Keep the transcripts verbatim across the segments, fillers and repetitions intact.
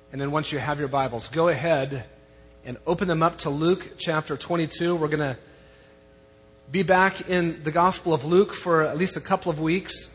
And then once you have your Bibles, go ahead and open them up to Luke chapter twenty-two. We're going to be back in the Gospel of Luke for at least a couple of weeks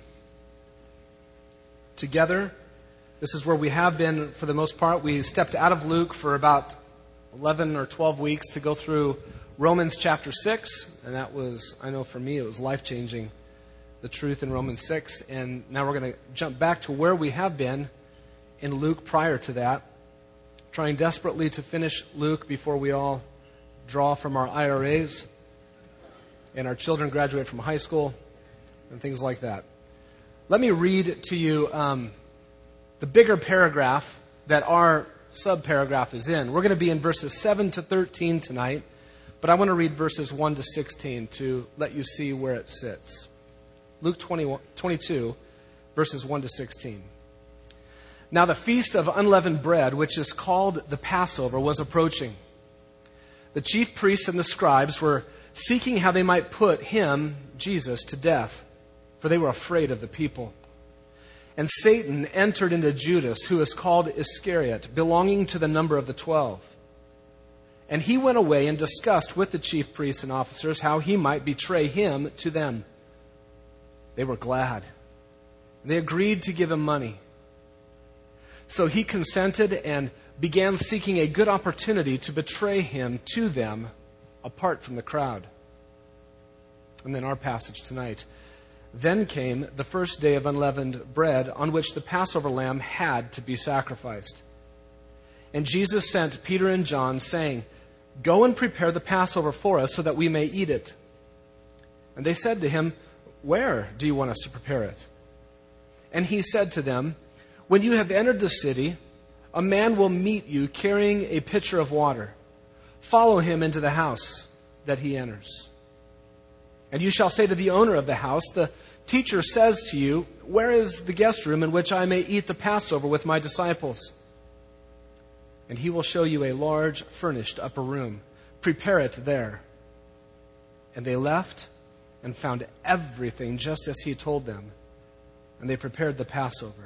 together. This is where we have been for the most part. We stepped out of Luke for about eleven or twelve weeks to go through Romans chapter six. And that was, I know for me, it was life-changing, the truth in Romans six. And now we're going to jump back to where we have been in Luke prior to that, trying desperately to finish Luke before we all draw from our I R As and our children graduate from high school and things like that. Let me read to you um, the bigger paragraph that our subparagraph is in. We're going to be in verses seven to thirteen tonight, but I want to read verses one to sixteen to let you see where it sits. Luke twenty-two, verses one to sixteen. Now the feast of unleavened bread, which is called the Passover, was approaching. The chief priests and the scribes were seeking how they might put him, Jesus, to death, for they were afraid of the people. And Satan entered into Judas, who is called Iscariot, belonging to the number of the twelve. And he went away and discussed with the chief priests and officers how he might betray him to them. They were glad. They agreed to give him money. So he consented and began seeking a good opportunity to betray him to them apart from the crowd. And then our passage tonight. Then came the first day of unleavened bread on which the Passover lamb had to be sacrificed. And Jesus sent Peter and John, saying, "Go and prepare the Passover for us so that we may eat it." And they said to him, "Where do you want us to prepare it?" And he said to them, "When you have entered the city, a man will meet you carrying a pitcher of water. Follow him into the house that he enters. And you shall say to the owner of the house, 'The teacher says to you, where is the guest room in which I may eat the Passover with my disciples?' And he will show you a large furnished upper room. Prepare it there." And they left and found everything just as he told them. And they prepared the Passover.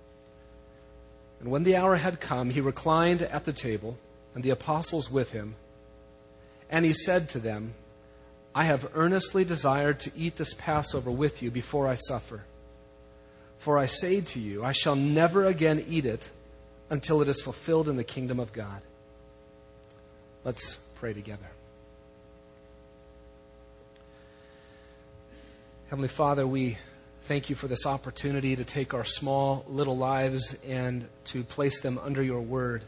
And when the hour had come, he reclined at the table, and the apostles with him. And he said to them, "I have earnestly desired to eat this Passover with you before I suffer. For I say to you, I shall never again eat it until it is fulfilled in the kingdom of God." Let's pray together. Heavenly Father, we thank you for this opportunity to take our small little lives and to place them under your word.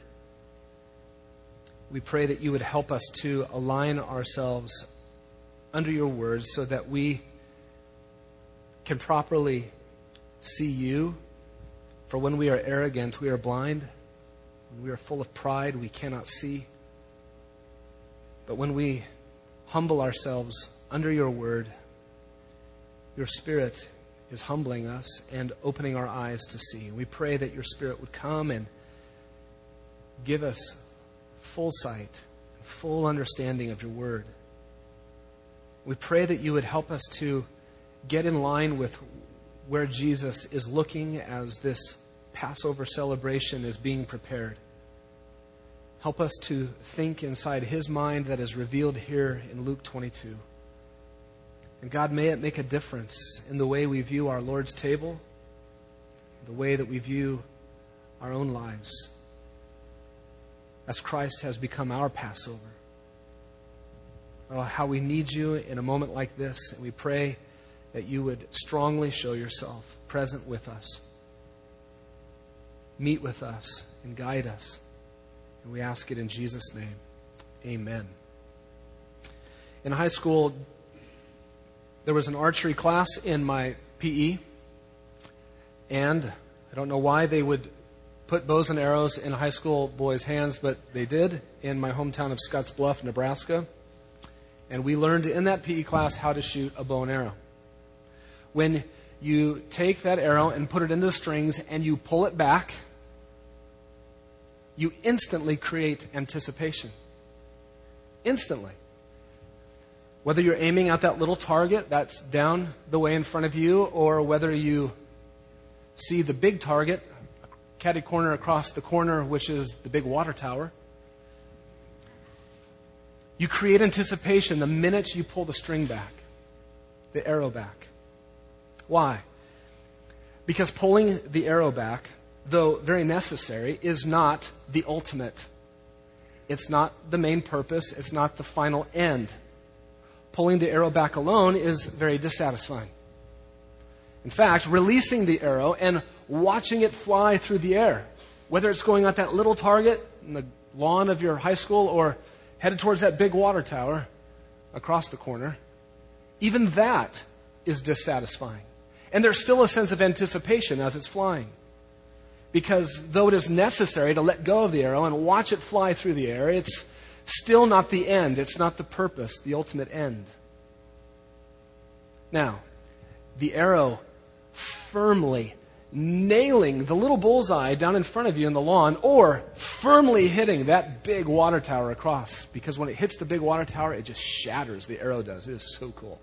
We pray that you would help us to align ourselves under your word so that we can properly see you. For when we are arrogant, we are blind. When we are full of pride, we cannot see. But when we humble ourselves under your word, your Spirit is humbling us and opening our eyes to see. We pray that your Spirit would come and give us full sight, full understanding of your word. We pray that you would help us to get in line with where Jesus is looking as this Passover celebration is being prepared. Help us to think inside his mind that is revealed here in Luke twenty-two. And God, may it make a difference in the way we view our Lord's table, the way that we view our own lives, as Christ has become our Passover. Oh, how we need you in a moment like this. And we pray that you would strongly show yourself present with us. Meet with us and guide us. And we ask it in Jesus' name. Amen. In high school, there was an archery class in my P E. And I don't know why they would put bows and arrows in high school boys' hands, but they did in my hometown of Scottsbluff, Nebraska. And we learned in that P E class how to shoot a bow and arrow. When you take that arrow and put it into the strings and you pull it back, you instantly create anticipation. Instantly. Whether you're aiming at that little target that's down the way in front of you, or whether you see the big target catty corner across the corner, which is the big water tower. You create anticipation the minute you pull the string back, the arrow back. Why? Because pulling the arrow back, though very necessary, is not the ultimate. It's not the main purpose. It's not the final end. Pulling the arrow back alone is very dissatisfying. In fact, releasing the arrow and watching it fly through the air, whether it's going at that little target in the lawn of your high school or headed towards that big water tower across the corner, even that is dissatisfying. And there's still a sense of anticipation as it's flying. Because though it is necessary to let go of the arrow and watch it fly through the air, it's still not the end. It's not the purpose, the ultimate end. Now, the arrow firmly nailing the little bullseye down in front of you in the lawn, or firmly hitting that big water tower across. Because when it hits the big water tower, it just shatters. The arrow does. It is so cool.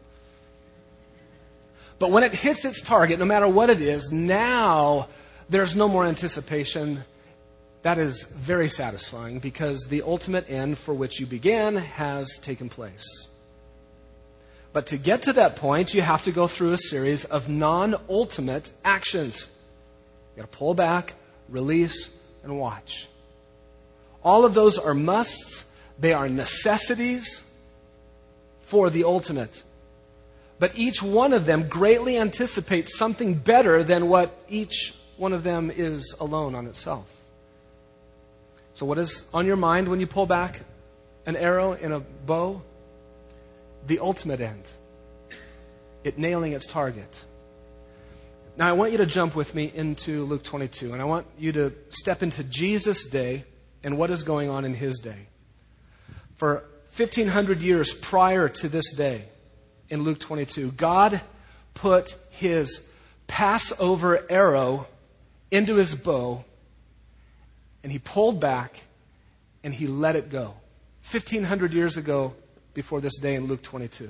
But when it hits its target, no matter what it is, now there's no more anticipation. That is very satisfying because the ultimate end for which you began has taken place. But to get to that point, you have to go through a series of non-ultimate actions. You've got to pull back, release, and watch. All of those are musts. They are necessities for the ultimate. But each one of them greatly anticipates something better than what each one of them is alone on itself. So what is on your mind when you pull back an arrow in a bow? The ultimate end. It nailing its target. Now I want you to jump with me into Luke twenty-two, and I want you to step into Jesus' day and what is going on in His day. For fifteen hundred years prior to this day, in Luke twenty-two, God put His Passover arrow into His bow, and He pulled back, and He let it go. fifteen hundred years ago, before this day in Luke twenty-two.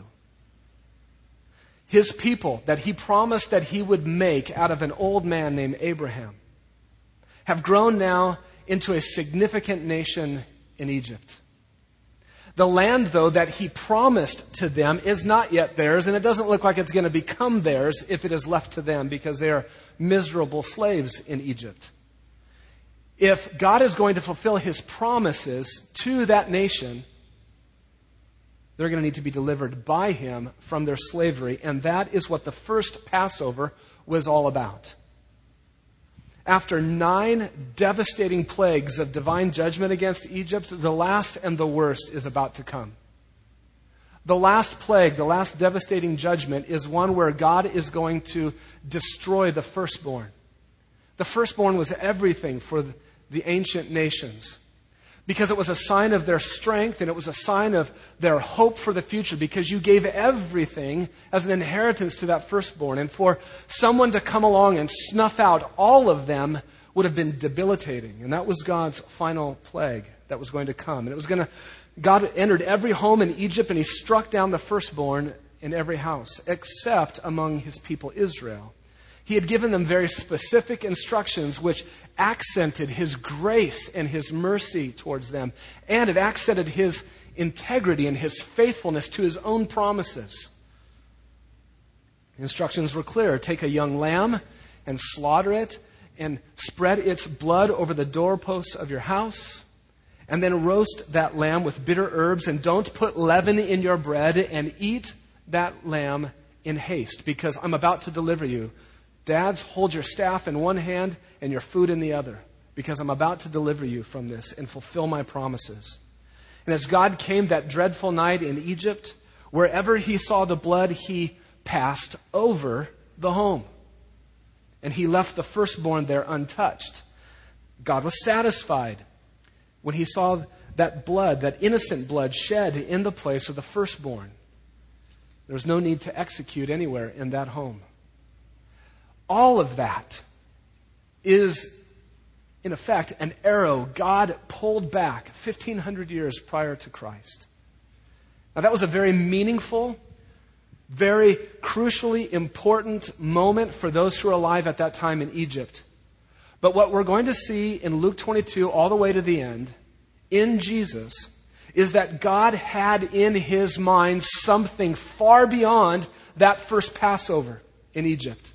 His people that He promised that He would make out of an old man named Abraham have grown now into a significant nation in Egypt. The land, though, that He promised to them is not yet theirs, and it doesn't look like it's going to become theirs if it is left to them because they are miserable slaves in Egypt. If God is going to fulfill His promises to that nation, they're going to need to be delivered by Him from their slavery, and that is what the first Passover was all about. After nine devastating plagues of divine judgment against Egypt, the last and the worst is about to come. The last plague, the last devastating judgment, is one where God is going to destroy the firstborn. The firstborn was everything for the ancient nations, because it was a sign of their strength and it was a sign of their hope for the future, because you gave everything as an inheritance to that firstborn. And for someone to come along and snuff out all of them would have been debilitating. And that was God's final plague that was going to come. And it was going to, God entered every home in Egypt and He struck down the firstborn in every house, except among His people Israel. He had given them very specific instructions which accented His grace and His mercy towards them. And it accented His integrity and His faithfulness to His own promises. The instructions were clear. Take a young lamb and slaughter it and spread its blood over the doorposts of your house. And then roast that lamb with bitter herbs, and don't put leaven in your bread, and eat that lamb in haste, because I'm about to deliver you. Dads, hold your staff in one hand and your food in the other, because I'm about to deliver you from this and fulfill my promises. And as God came that dreadful night in Egypt, wherever He saw the blood, He passed over the home. And He left the firstborn there untouched. God was satisfied when He saw that blood, that innocent blood shed in the place of the firstborn. There was no need to execute anywhere in that home. All of that is, in effect, an arrow God pulled back fifteen hundred years prior to Christ. Now, that was a very meaningful, very crucially important moment for those who were alive at that time in Egypt. But what we're going to see in Luke twenty-two all the way to the end, in Jesus, is that God had in his mind something far beyond that first Passover in Egypt.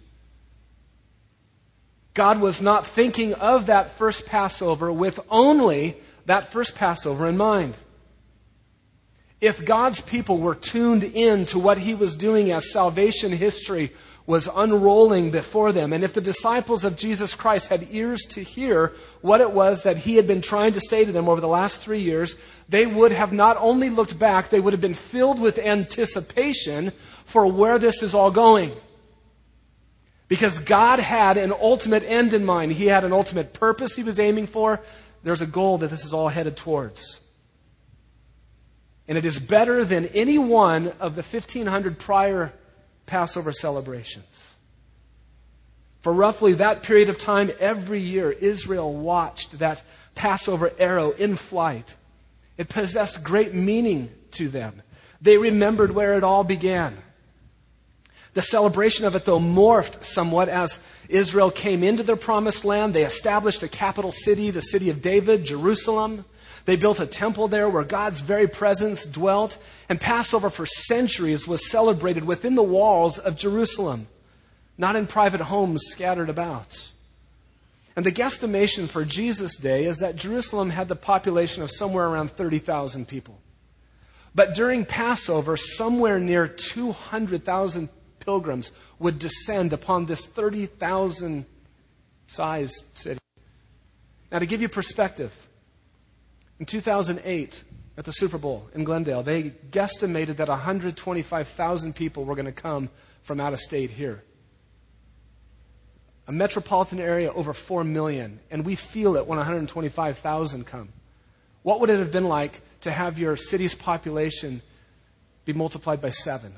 God was not thinking of that first Passover with only that first Passover in mind. If God's people were tuned in to what he was doing as salvation history was unrolling before them, and if the disciples of Jesus Christ had ears to hear what it was that he had been trying to say to them over the last three years, they would have not only looked back, they would have been filled with anticipation for where this is all going. Because God had an ultimate end in mind. He had an ultimate purpose he was aiming for. There's a goal that this is all headed towards. And it is better than any one of the fifteen hundred prior Passover celebrations. For roughly that period of time, every year, Israel watched that Passover arrow in flight. It possessed great meaning to them. They remembered where it all began. The celebration of it, though, morphed somewhat as Israel came into their promised land. They established a capital city, the city of David, Jerusalem. They built a temple there where God's very presence dwelt. And Passover for centuries was celebrated within the walls of Jerusalem, not in private homes scattered about. And the guesstimation for Jesus' day is that Jerusalem had the population of somewhere around thirty thousand people. But during Passover, somewhere near two hundred thousand pilgrims would descend upon this thirty thousand sized city. Now, to give you perspective, in two thousand eight, at the Super Bowl in Glendale, they guesstimated that one hundred twenty-five thousand people were going to come from out of state here. A metropolitan area over four million, and we feel it when one hundred twenty-five thousand come. What would it have been like to have your city's population be multiplied by seven?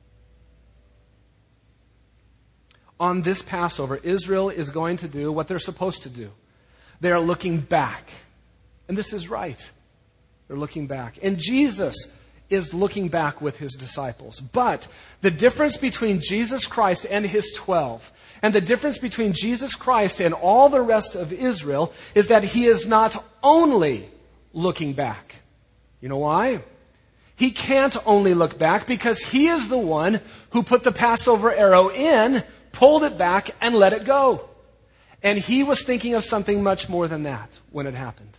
On this Passover, Israel is going to do what they're supposed to do. They are looking back. And this is right. They're looking back. And Jesus is looking back with his disciples. But the difference between Jesus Christ and his twelve, and the difference between Jesus Christ and all the rest of Israel, is that he is not only looking back. You know why? He can't only look back because he is the one who put the Passover arrow in, pulled it back, and let it go. And he was thinking of something much more than that when it happened.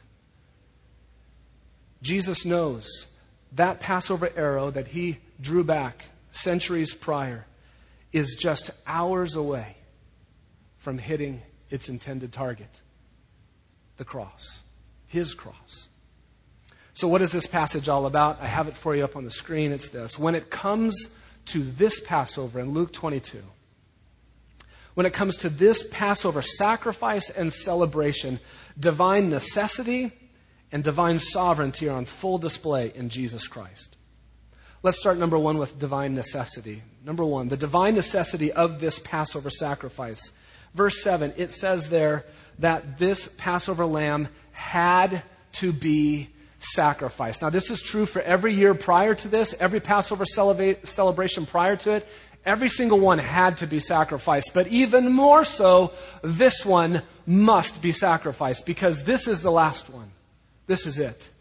Jesus knows that Passover arrow that he drew back centuries prior is just hours away from hitting its intended target, the cross, his cross. So what is this passage all about? I have it for you up on the screen. It's this. When it comes to this Passover in Luke twenty-two, when it comes to this Passover sacrifice and celebration, divine necessity and divine sovereignty are on full display in Jesus Christ. Let's start, number one, with divine necessity. Number one, the divine necessity of this Passover sacrifice. Verse seven, it says there that this Passover lamb had to be sacrificed. Now, this is true for every year prior to this, every Passover celebra- celebration prior to it. Every single one had to be sacrificed. But even more so, this one must be sacrificed because this is the last one. This is it.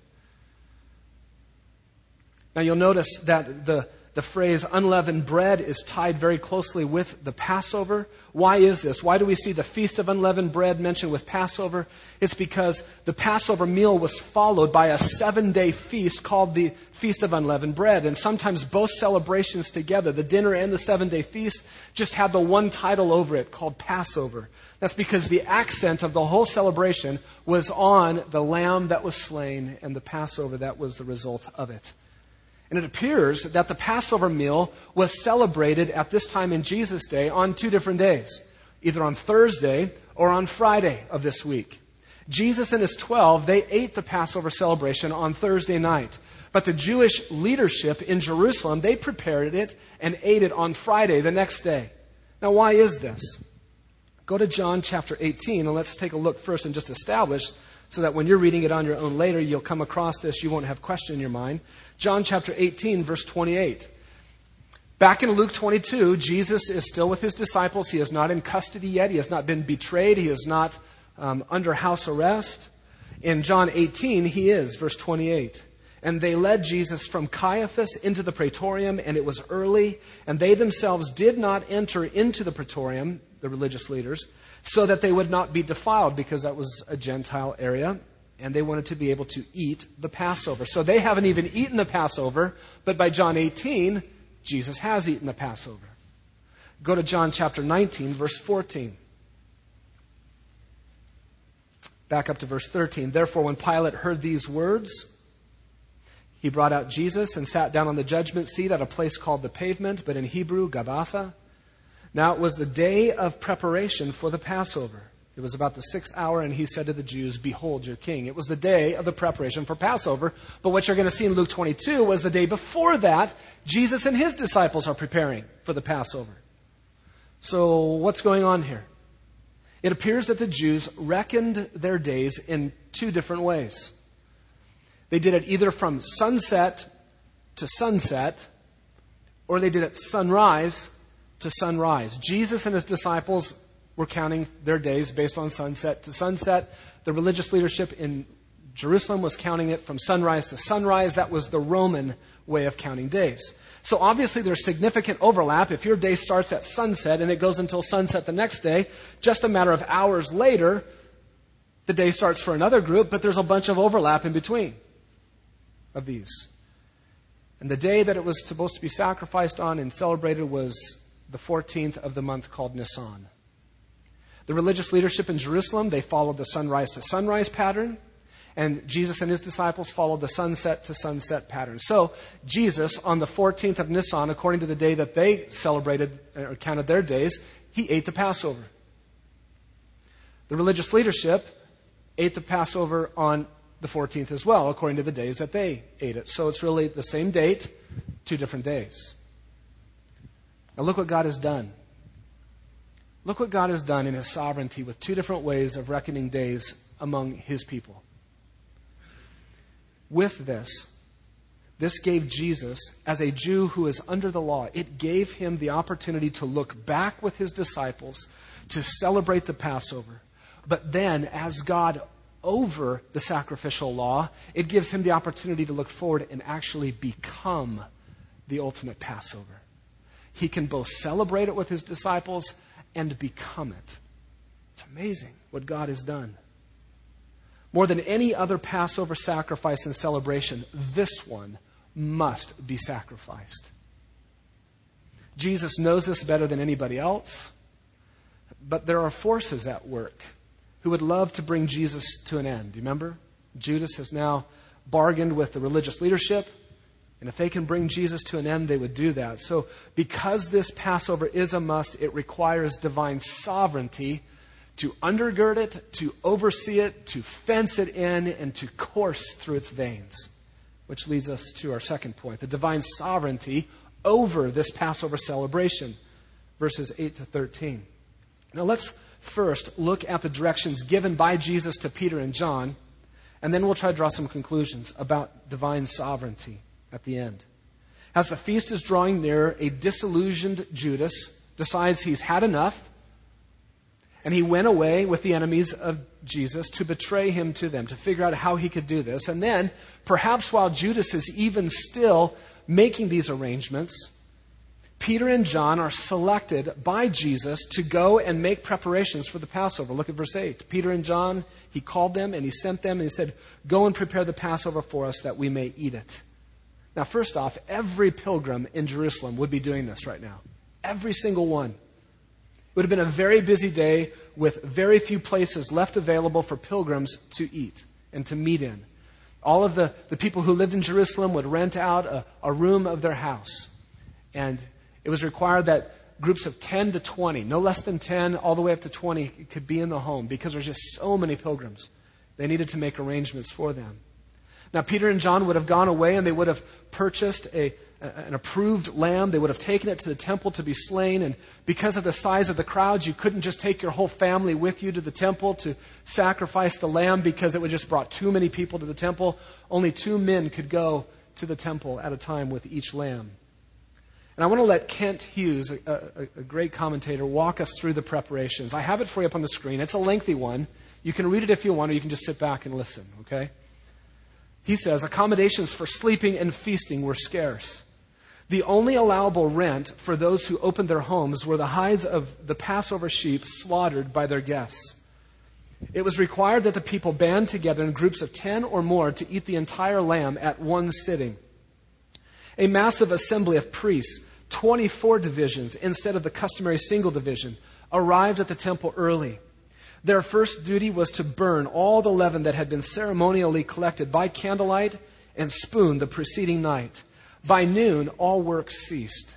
Now you'll notice that the, the phrase unleavened bread is tied very closely with the Passover. Why is this? Why do we see the Feast of Unleavened Bread mentioned with Passover? It's because the Passover meal was followed by a seven-day feast called the Feast of Unleavened Bread. And sometimes both celebrations together, the dinner and the seven-day feast, just had the one title over it called Passover. That's because the accent of the whole celebration was on the lamb that was slain and the Passover that was the result of it. And it appears that the Passover meal was celebrated at this time in Jesus' day on two different days, either on Thursday or on Friday of this week. Jesus and his twelve, they ate the Passover celebration on Thursday night. But the Jewish leadership in Jerusalem, they prepared it and ate it on Friday, the next day. Now, why is this? Go to John chapter eighteen, and let's take a look first and just establish so that when you're reading it on your own later, you'll come across this. You won't have question in your mind. John chapter eighteen, verse twenty-eight. Back in Luke twenty-two, Jesus is still with his disciples. He is not in custody yet. He has not been betrayed. He has not um, under house arrest. In John eighteen, he is, verse twenty-eight. And they led Jesus from Caiaphas into the praetorium, and it was early, and they themselves did not enter into the praetorium, the religious leaders, so that they would not be defiled, because that was a Gentile area, and they wanted to be able to eat the Passover. So they haven't even eaten the Passover, but by John eighteen, Jesus has eaten the Passover. Go to John chapter nineteen, verse fourteen. Back up to verse thirteen. Therefore, when Pilate heard these words, he brought out Jesus and sat down on the judgment seat at a place called the Pavement, but in Hebrew, Gabbatha. Now it was the day of preparation for the Passover. It was about the sixth hour, and he said to the Jews, "Behold your king." It was the day of the preparation for Passover. But what you're going to see in Luke twenty-two was the day before that, Jesus and his disciples are preparing for the Passover. So what's going on here? It appears that the Jews reckoned their days in two different ways. They did it either from sunset to sunset, or they did it sunrise to sunrise. Jesus and his disciples were counting their days based on sunset to sunset. The religious leadership in Jerusalem was counting it from sunrise to sunrise. That was the Roman way of counting days. So obviously there's significant overlap. If your day starts at sunset and it goes until sunset the next day, just a matter of hours later, the day starts for another group, but there's a bunch of overlap in between of these. And the day that it was supposed to be sacrificed on and celebrated was the fourteenth of the month called Nisan. The religious leadership in Jerusalem, they followed the sunrise to sunrise pattern. And Jesus and his disciples followed the sunset to sunset pattern. So Jesus, on the fourteenth of Nisan, according to the day that they celebrated or counted their days, he ate the Passover. The religious leadership ate the Passover on the fourteenth as well, according to the days that they ate it. So it's really the same date, two different days. Now look what God has done. Look what God has done in his sovereignty with two different ways of reckoning days among his people. With this, this gave Jesus, as a Jew who is under the law, it gave him the opportunity to look back with his disciples to celebrate the Passover. But then, as God over the sacrificial law, it gives him the opportunity to look forward and actually become the ultimate Passover. He can both celebrate it with his disciples and become it. It's amazing what God has done. More than any other Passover sacrifice and celebration, this one must be sacrificed. Jesus knows this better than anybody else, but there are forces at work who would love to bring Jesus to an end. Do you remember? Judas has now bargained with the religious leadership, and if they can bring Jesus to an end, they would do that. So because this Passover is a must, it requires divine sovereignty to undergird it, to oversee it, to fence it in, and to course through its veins. Which leads us to our second point, the divine sovereignty over this Passover celebration, verses eight to thirteen. Now let's first look at the directions given by Jesus to Peter and John, and then we'll try to draw some conclusions about divine sovereignty at the end. As the feast is drawing nearer, a disillusioned Judas decides he's had enough, and he went away with the enemies of Jesus to betray him to them, to figure out how he could do this. And then, perhaps while Judas is even still making these arrangements, Peter and John are selected by Jesus to go and make preparations for the Passover. Look at verse eight. Peter and John, he called them and he sent them and he said, "Go and prepare the Passover for us that we may eat it." Now, first off, every pilgrim in Jerusalem would be doing this right now. Every single one. It would have been a very busy day with very few places left available for pilgrims to eat and to meet in. All of the, the people who lived in Jerusalem would rent out a, a room of their house. And it was required that groups of ten to twenty, no less than ten, all the way up to twenty, could be in the home because there's just so many pilgrims. They needed to make arrangements for them. Now, Peter and John would have gone away and they would have purchased a, an approved lamb. They would have taken it to the temple to be slain. And because of the size of the crowds, you couldn't just take your whole family with you to the temple to sacrifice the lamb because it would just brought too many people to the temple. Only two men could go to the temple at a time with each lamb. And I want to let Kent Hughes, a, a, a great commentator, walk us through the preparations. I have it for you up on the screen. It's a lengthy one. You can read it if you want, or you can just sit back and listen, okay? He says, accommodations for sleeping and feasting were scarce. The only allowable rent for those who opened their homes were the hides of the Passover sheep slaughtered by their guests. It was required that the people band together in groups of ten or more to eat the entire lamb at one sitting. A massive assembly of priests, twenty-four divisions instead of the customary single division, arrived at the temple early. Their first duty was to burn all the leaven that had been ceremonially collected by candlelight and spoon the preceding night. By noon, all work ceased.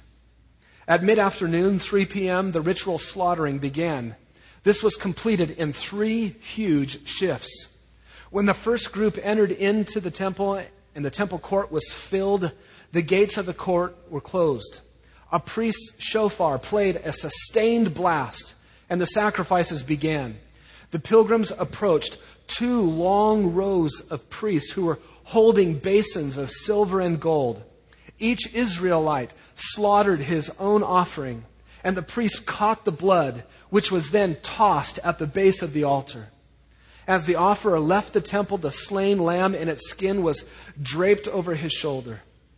At mid-afternoon, three p.m., the ritual slaughtering began. This was completed in three huge shifts. When the first group entered into the temple and the temple court was filled, the gates of the court were closed. A priest's shofar played a sustained blast, and the sacrifices began. The pilgrims approached two long rows of priests who were holding basins of silver and gold. Each Israelite slaughtered his own offering, and the priest caught the blood, which was then tossed at the base of the altar. As the offerer left the temple, the slain lamb in its skin was draped over his shoulder.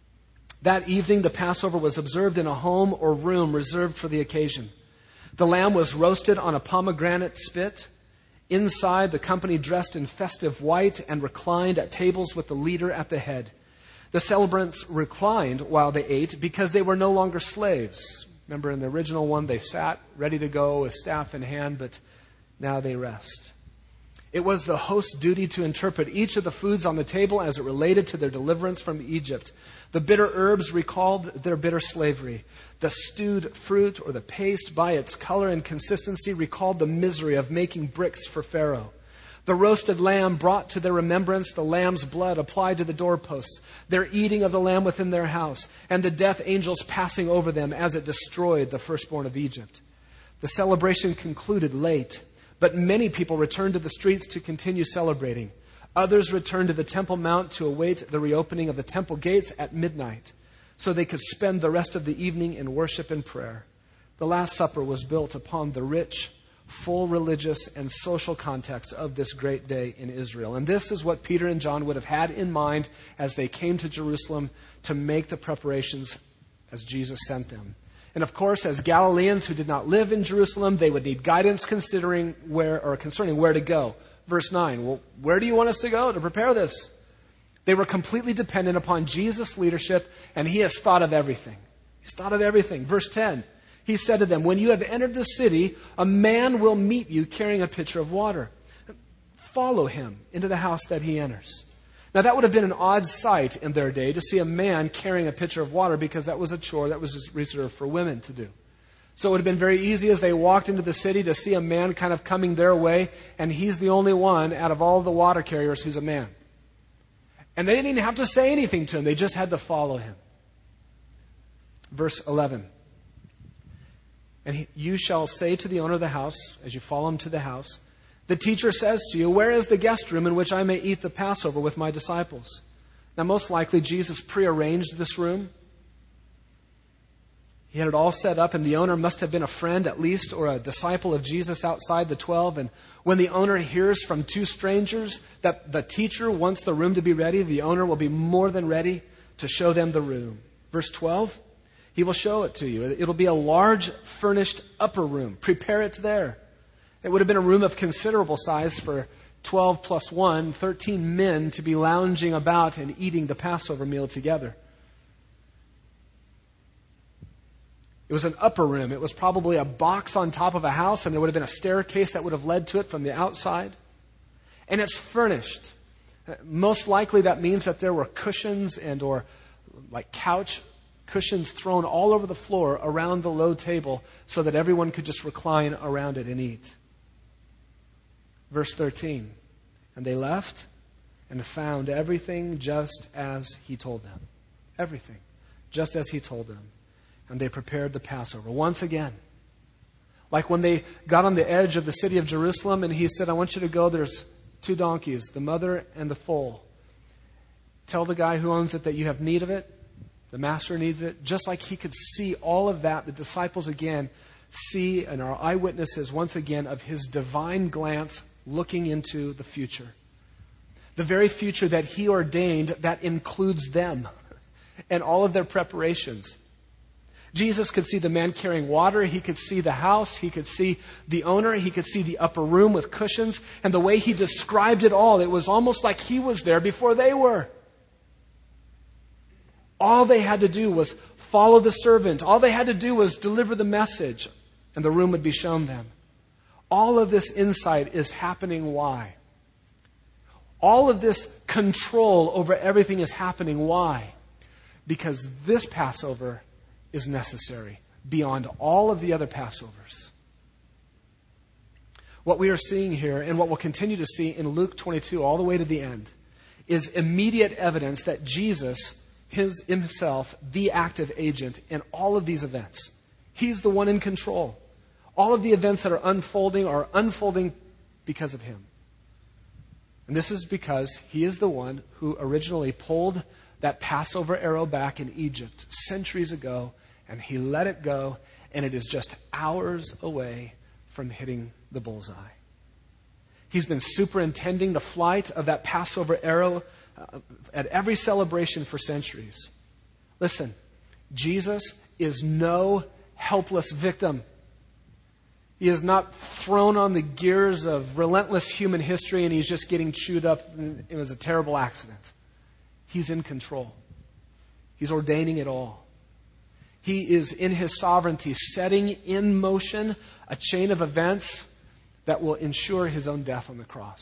That evening, the Passover was observed in a home or room reserved for the occasion. The lamb was roasted on a pomegranate spit. Inside, the company dressed in festive white and reclined at tables with the leader at the head. The celebrants reclined while they ate because they were no longer slaves. Remember, in the original one, they sat ready to go with staff in hand, but now they rest. It was the host's duty to interpret each of the foods on the table as it related to their deliverance from Egypt. The bitter herbs recalled their bitter slavery. The stewed fruit or the paste, by its color and consistency, recalled the misery of making bricks for Pharaoh. The roasted lamb brought to their remembrance the lamb's blood applied to the doorposts, their eating of the lamb within their house, and the death angels passing over them as it destroyed the firstborn of Egypt. The celebration concluded late, but many people returned to the streets to continue celebrating. Others returned to the Temple Mount to await the reopening of the temple gates at midnight, so they could spend the rest of the evening in worship and prayer. The Last Supper was built upon the rich, full religious and social context of this great day in Israel. And this is what Peter and John would have had in mind as they came to Jerusalem to make the preparations as Jesus sent them. And of course, as Galileans who did not live in Jerusalem, they would need guidance considering where or concerning where to go. Verse nine, well, where do you want us to go to prepare this? They were completely dependent upon Jesus' leadership, and he has thought of everything. He's thought of everything. Verse ten, he said to them, when you have entered the city, a man will meet you carrying a pitcher of water. Follow him into the house that he enters. Now, that would have been an odd sight in their day to see a man carrying a pitcher of water, because that was a chore that was reserved for women to do. So it would have been very easy as they walked into the city to see a man kind of coming their way, and he's the only one out of all the water carriers who's a man. And they didn't even have to say anything to him. They just had to follow him. Verse eleven. And he, you shall say to the owner of the house, as you follow him to the house, the teacher says to you, where is the guest room in which I may eat the Passover with my disciples? Now, most likely, Jesus prearranged this room. He had it all set up, and the owner must have been a friend, at least, or a disciple of Jesus outside the twelve. And when the owner hears from two strangers that the teacher wants the room to be ready, the owner will be more than ready to show them the room. Verse twelve, he will show it to you. It'll be a large, furnished upper room. Prepare it there. It would have been a room of considerable size for twelve plus one, thirteen men to be lounging about and eating the Passover meal together. It was an upper room. It was probably a box on top of a house, and there would have been a staircase that would have led to it from the outside. And it's furnished. Most likely that means that there were cushions and or like couch cushions thrown all over the floor around the low table so that everyone could just recline around it and eat. Verse thirteen, and they left and found everything just as he told them. Everything, just as he told them. And they prepared the Passover. Once again, like when they got on the edge of the city of Jerusalem and he said, I want you to go, there's two donkeys, the mother and the foal. Tell the guy who owns it that you have need of it. The master needs it. Just like he could see all of that, the disciples again see and are eyewitnesses once again of his divine glance looking into the future. The very future that he ordained that includes them and all of their preparations. Jesus could see the man carrying water. He could see the house. He could see the owner. He could see the upper room with cushions. And the way he described it all, it was almost like he was there before they were. All they had to do was follow the servant. All they had to do was deliver the message, and the room would be shown them. All of this insight is happening. Why? All of this control over everything is happening. Why? Because this Passover is necessary beyond all of the other Passovers. What we are seeing here, and what we'll continue to see in Luke twenty-two all the way to the end, is immediate evidence that Jesus, his himself, the active agent in all of these events. He's the one in control. All of the events that are unfolding are unfolding because of him. And this is because he is the one who originally pulled that Passover arrow back in Egypt centuries ago, and he let it go, and it is just hours away from hitting the bullseye. He's been superintending the flight of that Passover arrow uh, at every celebration for centuries. Listen, Jesus is no helpless victim. He is not thrown on the gears of relentless human history and he's just getting chewed up and it was a terrible accident. He's in control. He's ordaining it all. He is in his sovereignty setting in motion a chain of events that will ensure his own death on the cross.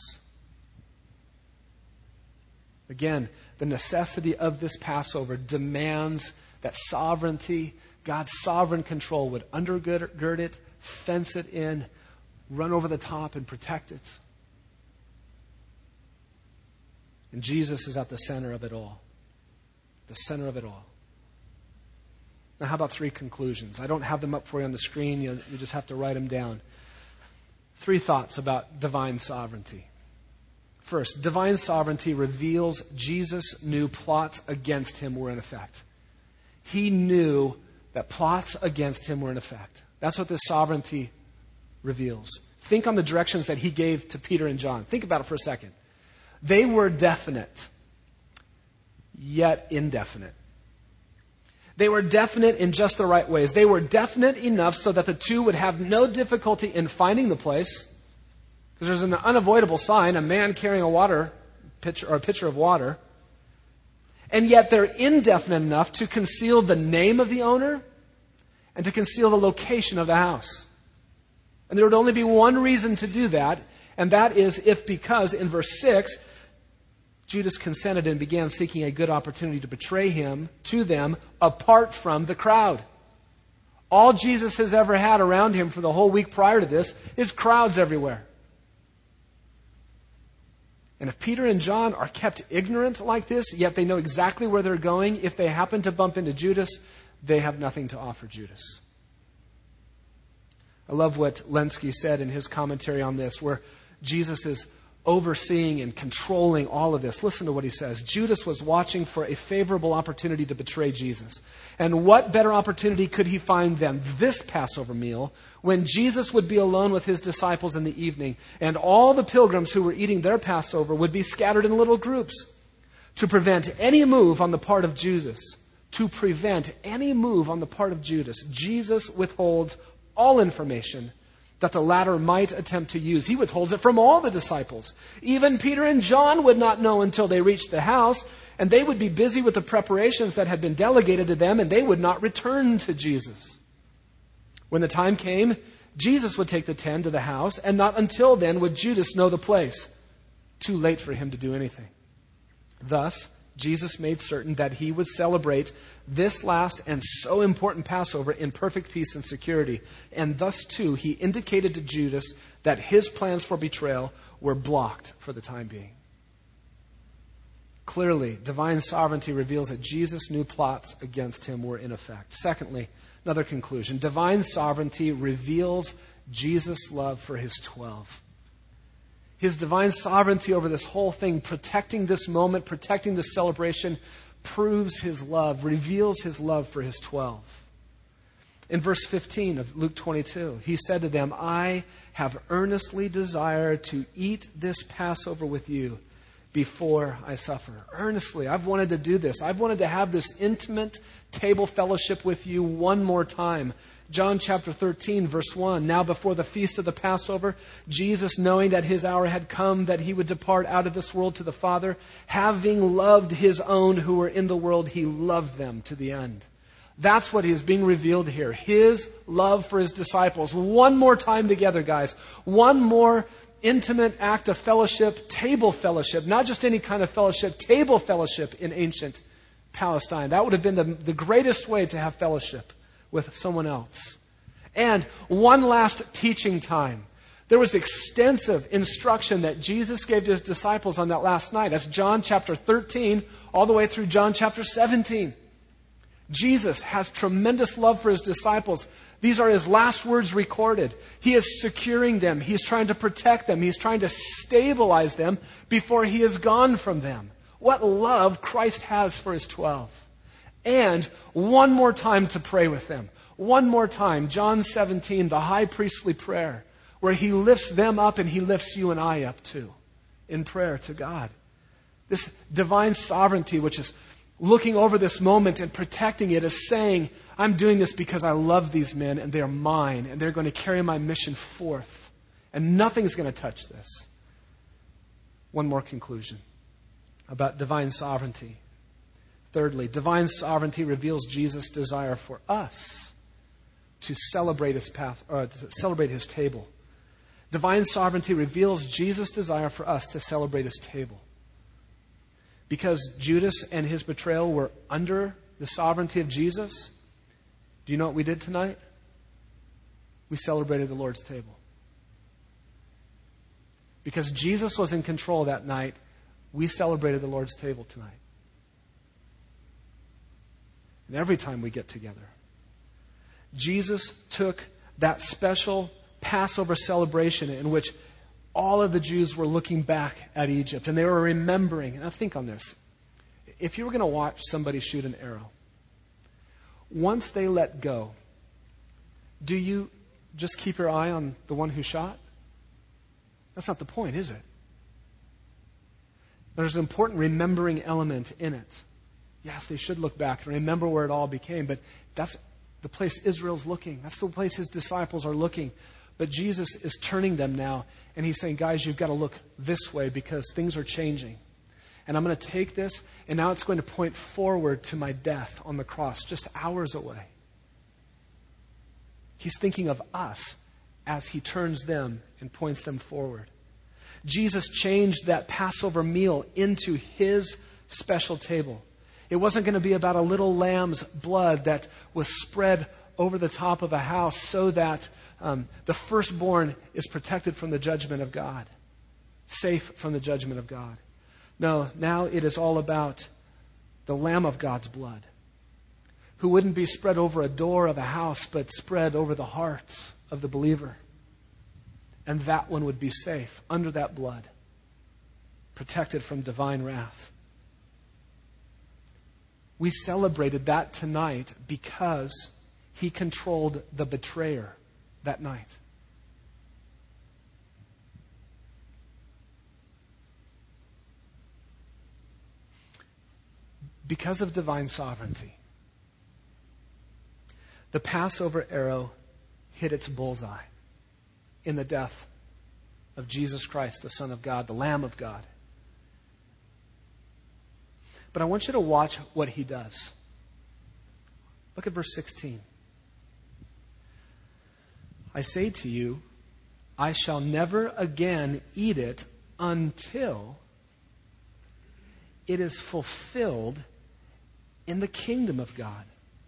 Again, the necessity of this Passover demands that sovereignty, God's sovereign control, would undergird it, fence it in, run over the top, and protect it. And Jesus is at the center of it all. The center of it all. Now, how about three conclusions? I don't have them up for you on the screen. You, you just have to write them down. Three thoughts about divine sovereignty. First, divine sovereignty reveals Jesus knew plots against him were in effect. He knew that plots against him were in effect. That's what this sovereignty reveals. Think on the directions that he gave to Peter and John. Think about it for a second. They were definite, yet indefinite. They were definite in just the right ways. They were definite enough so that the two would have no difficulty in finding the place. Because there's an unavoidable sign, a man carrying a water pitcher or a pitcher of water. And yet they're indefinite enough to conceal the name of the owner and to conceal the location of the house. And there would only be one reason to do that, and that is if because in verse six, Judas consented and began seeking a good opportunity to betray him to them apart from the crowd. All Jesus has ever had around him for the whole week prior to this is crowds everywhere. And if Peter and John are kept ignorant like this, yet they know exactly where they're going, if they happen to bump into Judas, they have nothing to offer Judas. I love what Lenski said in his commentary on this, where Jesus is overseeing and controlling all of this. Listen to what he says. Judas was watching for a favorable opportunity to betray Jesus. And what better opportunity could he find than this Passover meal, when Jesus would be alone with his disciples in the evening, and all the pilgrims who were eating their Passover would be scattered in little groups. To prevent any move on the part of Judas, to prevent any move on the part of Judas, Jesus withholds all information that the latter might attempt to use. He withholds it from all the disciples. Even Peter and John would not know until they reached the house, and they would be busy with the preparations that had been delegated to them, and they would not return to Jesus. When the time came, Jesus would take the ten to the house, and not until then would Judas know the place. Too late for him to do anything. Thus, Jesus made certain that he would celebrate this last and so important Passover in perfect peace and security. And thus, too, he indicated to Judas that his plans for betrayal were blocked for the time being. Clearly, divine sovereignty reveals that Jesus knew plots against him were in effect. Secondly, another conclusion. Divine sovereignty reveals Jesus' love for his twelve. His divine sovereignty over this whole thing, protecting this moment, protecting this celebration, proves his love, reveals his love for his twelve. In verse fifteen of Luke twenty-two, he said to them, I have earnestly desired to eat this Passover with you before I suffer. Earnestly, I've wanted to do this. I've wanted to have this intimate table fellowship with you one more time. John chapter thirteen, verse one, now before the feast of the Passover, Jesus, knowing that his hour had come, that he would depart out of this world to the Father, having loved his own who were in the world, he loved them to the end. That's what is being revealed here. His love for his disciples. One more time together, guys. One more intimate act of fellowship, table fellowship. Not just any kind of fellowship, table fellowship in ancient Palestine. That would have been the, the greatest way to have fellowship with someone else. And one last teaching time. There was extensive instruction that Jesus gave to his disciples on that last night. That's John chapter thirteen all the way through John chapter seventeen. Jesus has tremendous love for his disciples. These are his last words recorded. He is securing them. He's trying to protect them. He's trying to stabilize them before he is gone from them. What love Christ has for his twelve. And one more time to pray with them. One more time, John seventeen, the high priestly prayer, where he lifts them up and he lifts you and I up too in prayer to God. This divine sovereignty, which is looking over this moment and protecting it, is saying, I'm doing this because I love these men and they're mine and they're going to carry my mission forth. And nothing's going to touch this. One more conclusion about divine sovereignty. Thirdly, divine sovereignty reveals Jesus' desire for us to celebrate his path, or to celebrate his table. Divine sovereignty reveals Jesus' desire for us to celebrate his table. Because Judas and his betrayal were under the sovereignty of Jesus, do you know what we did tonight? We celebrated the Lord's table. Because Jesus was in control that night, we celebrated the Lord's table tonight. And every time we get together, Jesus took that special Passover celebration in which all of the Jews were looking back at Egypt and they were remembering. Now think on this. If you were going to watch somebody shoot an arrow, once they let go, do you just keep your eye on the one who shot? That's not the point, is it? There's an important remembering element in it. Yes, they should look back and remember where it all became, but that's the place Israel's looking. That's the place his disciples are looking. But Jesus is turning them now, and he's saying, guys, you've got to look this way because things are changing. And I'm going to take this, and now it's going to point forward to my death on the cross, just hours away. He's thinking of us as he turns them and points them forward. Jesus changed that Passover meal into his special table. It wasn't going to be about a little lamb's blood that was spread over the top of a house so that um, the firstborn is protected from the judgment of God, safe from the judgment of God. No, now it is all about the Lamb of God's blood, who wouldn't be spread over a door of a house, but spread over the hearts of the believer. And that one would be safe under that blood, protected from divine wrath. We celebrated that tonight because he controlled the betrayer that night. Because of divine sovereignty, the Passover arrow hit its bullseye in the death of Jesus Christ, the Son of God, the Lamb of God. But I want you to watch what he does. Look at verse sixteen. I say to you, I shall never again eat it until it is fulfilled in the kingdom of God.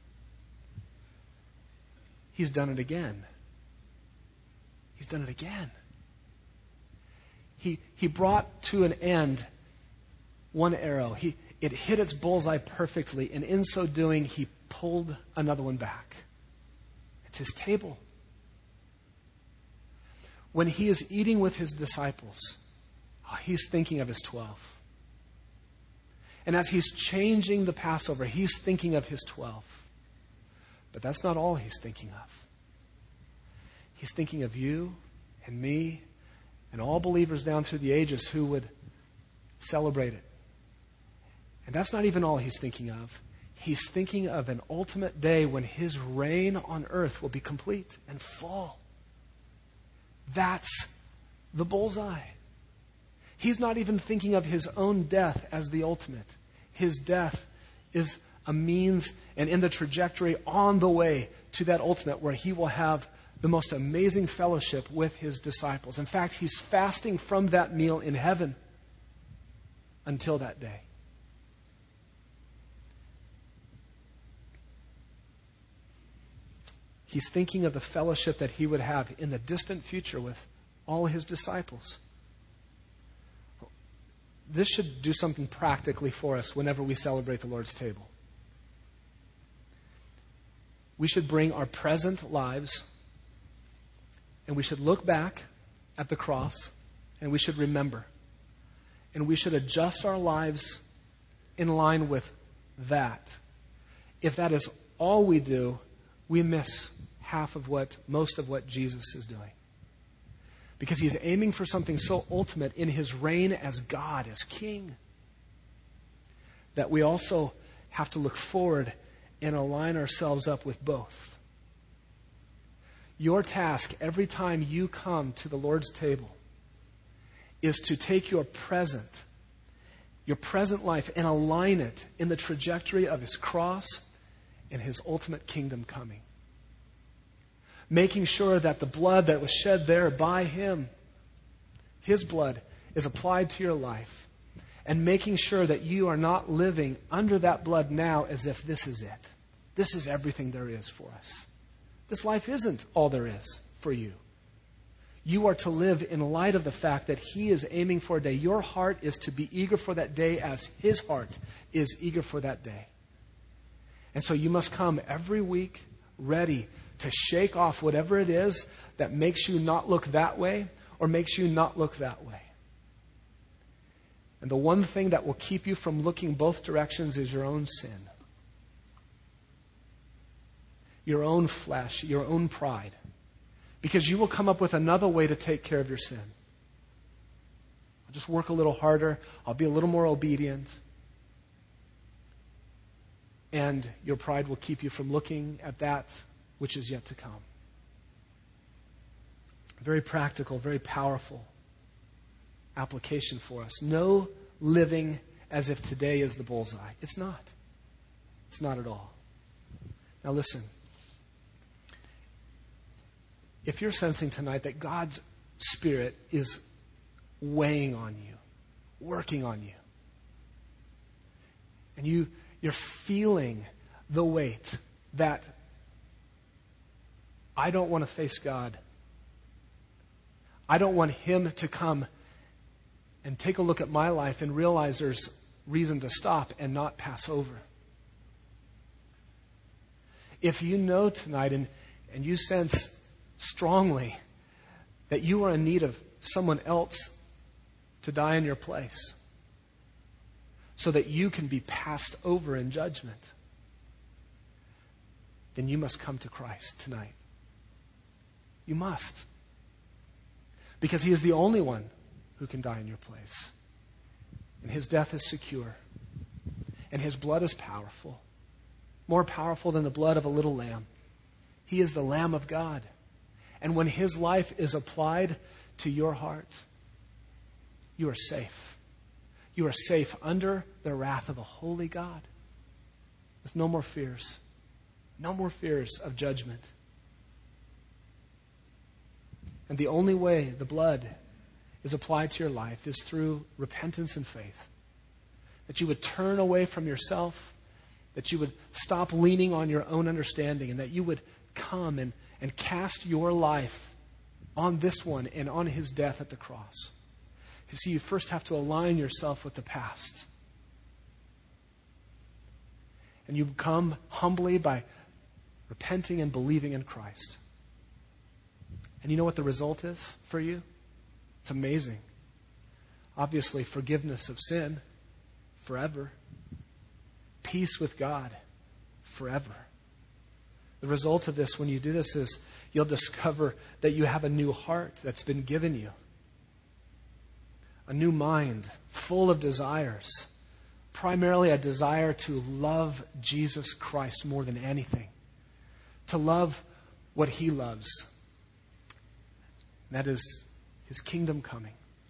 He's done it again. He's done it again. He, he brought to an end one arrow. He, it hit its bullseye perfectly, and in so doing, he pulled another one back. It's his table. When he is eating with his disciples, oh, he's thinking of his twelve. And as he's changing the Passover, he's thinking of his twelve. But that's not all he's thinking of. He's thinking of you and me and all believers down through the ages who would celebrate it. And that's not even all he's thinking of. He's thinking of an ultimate day when his reign on earth will be complete and full. That's the bullseye. He's not even thinking of his own death as the ultimate. His death is a means and in the trajectory on the way to that ultimate where he will have the most amazing fellowship with his disciples. In fact, he's fasting from that meal in heaven until that day. He's thinking of the fellowship that he would have in the distant future with all his disciples. This should do something practically for us whenever we celebrate the Lord's table. We should bring our present lives and we should look back at the cross and we should remember. And we should adjust our lives in line with that. If that is all we do, we miss half of what, most of what Jesus is doing. Because he's aiming for something so ultimate in his reign as God, as King, that we also have to look forward and align ourselves up with both. Your task every time you come to the Lord's table is to take your present, your present life and align it in the trajectory of his cross and his ultimate kingdom coming. Making sure that the blood that was shed there by him, his blood, is applied to your life. And making sure that you are not living under that blood now as if this is it. This is everything there is for us. This life isn't all there is for you. You are to live in light of the fact that he is aiming for a day. Your heart is to be eager for that day as his heart is eager for that day. And so you must come every week ready to shake off whatever it is that makes you not look that way or makes you not look that way. And the one thing that will keep you from looking both directions is your own sin. Your own flesh, your own pride. Because you will come up with another way to take care of your sin. I'll just work a little harder. I'll be a little more obedient. And your pride will keep you from looking at that which is yet to come. Very practical, very powerful application for us. No living as if today is the bullseye. It's not. It's not at all. Now listen. If you're sensing tonight that God's Spirit is weighing on you, working on you, and you, you're feeling the weight that I don't want to face God. I don't want him to come and take a look at my life and realize there's reason to stop and not pass over. If you know tonight and, and you sense strongly that you are in need of someone else to die in your place so that you can be passed over in judgment, then you must come to Christ tonight. You must. Because he is the only one who can die in your place. And his death is secure. And his blood is powerful. More powerful than the blood of a little lamb. He is the Lamb of God. And when his life is applied to your heart, you are safe. You are safe under the wrath of a holy God. With no more fears. No more fears of judgment. And the only way the blood is applied to your life is through repentance and faith. That you would turn away from yourself, that you would stop leaning on your own understanding, and that you would come and, and cast your life on this one and on his death at the cross. You see, you first have to align yourself with the past. And you come humbly by repenting and believing in Christ. And you know what the result is for you? It's amazing. Obviously, forgiveness of sin forever. Peace with God forever. The result of this, when you do this, is you'll discover that you have a new heart that's been given you. A new mind, full of desires. Primarily a desire to love Jesus Christ more than anything. To love what He loves. And that is His kingdom coming.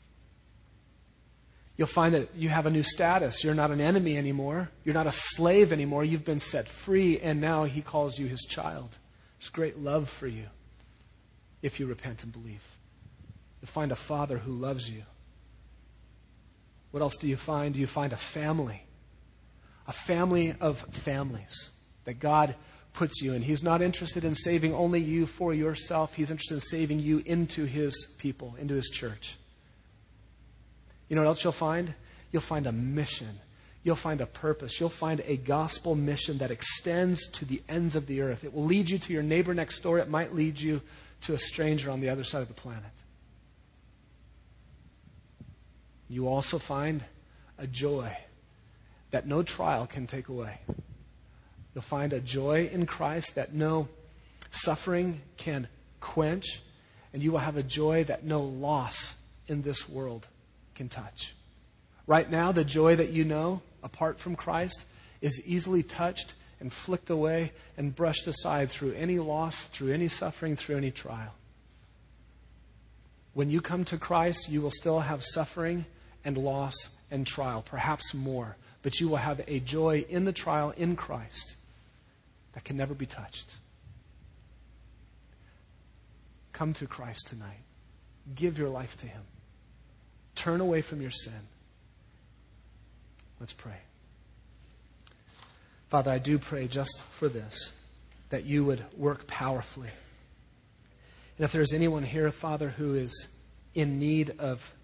You'll find that you have a new status. You're not an enemy anymore. You're not a slave anymore. You've been set free, and now He calls you His child. There's great love for you if you repent and believe. You'll find a Father who loves you. What else do you find? You find a family. A family of families that God puts you in. He's not interested in saving only you for yourself. He's interested in saving you into His people, into His church. You know what else you'll find? You'll find a mission. You'll find a purpose. You'll find a gospel mission that extends to the ends of the earth. It will lead you to your neighbor next door. It might lead you to a stranger on the other side of the planet. You also find a joy that no trial can take away. You'll find a joy in Christ that no suffering can quench, and you will have a joy that no loss in this world can touch. Right now, the joy that you know, apart from Christ, is easily touched and flicked away and brushed aside through any loss, through any suffering, through any trial. When you come to Christ, you will still have suffering and loss and trial, perhaps more. But you will have a joy in the trial in Christ that can never be touched. Come to Christ tonight. Give your life to Him. Turn away from your sin. Let's pray. Father, I do pray just for this, that you would work powerfully. And if there's anyone here, Father, who is in need of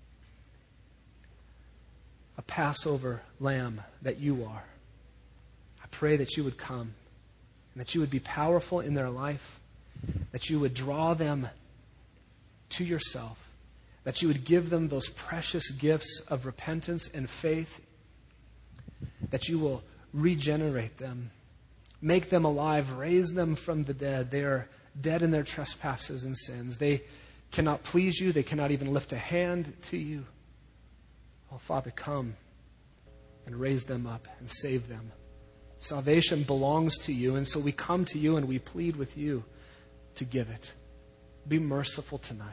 a Passover lamb that you are, I pray that you would come and that you would be powerful in their life, that you would draw them to yourself, that you would give them those precious gifts of repentance and faith, that you will regenerate them, make them alive, raise them from the dead. They are dead in their trespasses and sins. They cannot please you. They cannot even lift a hand to you. Oh, Father, come and raise them up and save them. Salvation belongs to you, and so we come to you and we plead with you to give it. Be merciful tonight.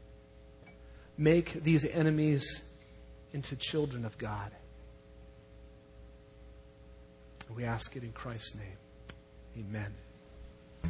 Make these enemies into children of God. We ask it in Christ's name. Amen.